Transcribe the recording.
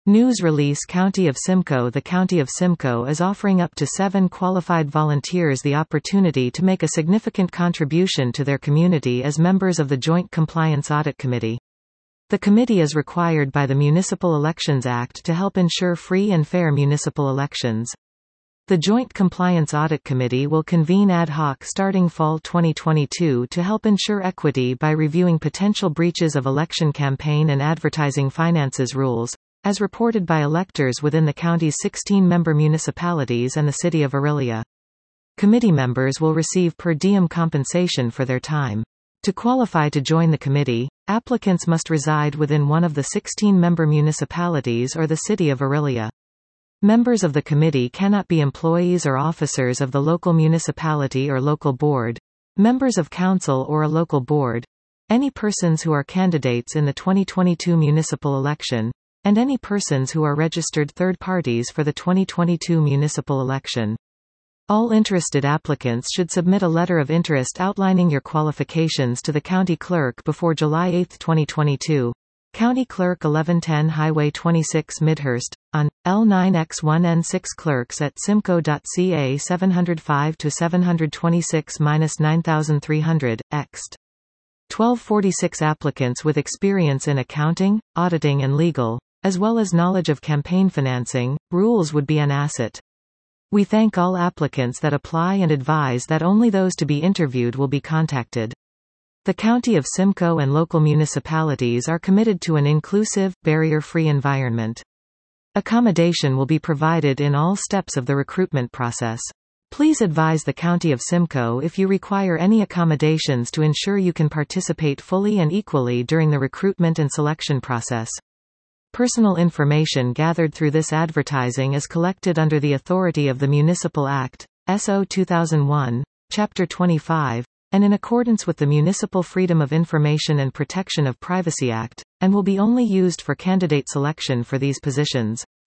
News release County of Simcoe. The County of Simcoe is offering up to 7 qualified volunteers the opportunity to make a significant contribution to their community as members of the Joint Compliance Audit Committee. The committee is required by the Municipal Elections Act to help ensure free and fair municipal elections. The Joint Compliance Audit Committee will convene ad hoc starting fall 2022 to help ensure equity by reviewing potential breaches of election campaign and advertising finances rules, as reported by electors within the county's 16-member municipalities and the city of Orillia. Committee members will receive per diem compensation for their time. To qualify to join the committee, applicants must reside within one of the 16-member municipalities or the city of Orillia. Members of the committee cannot be employees or officers of the local municipality or local board, members of council or a local board, any persons who are candidates in the 2022 municipal election, and any persons who are registered third parties for the 2022 municipal election. All interested applicants should submit a letter of interest outlining your qualifications to the county clerk before July 8, 2022. County Clerk 1110 Highway 26 Midhurst, on L9X1N6 Clerks at simcoe.ca 705-726-9300, ext. 1246 Applicants with experience in accounting, auditing and legal, as well as knowledge of campaign financing, rules would be an asset. We thank all applicants that apply and advise that only those to be interviewed will be contacted. The County of Simcoe and local municipalities are committed to an inclusive, barrier-free environment. Accommodation will be provided in all steps of the recruitment process. Please advise the County of Simcoe if you require any accommodations to ensure you can participate fully and equally during the recruitment and selection process. Personal information gathered through this advertising is collected under the authority of the Municipal Act, SO 2001, Chapter 25, and in accordance with the Municipal Freedom of Information and Protection of Privacy Act, and will be only used for candidate selection for these positions.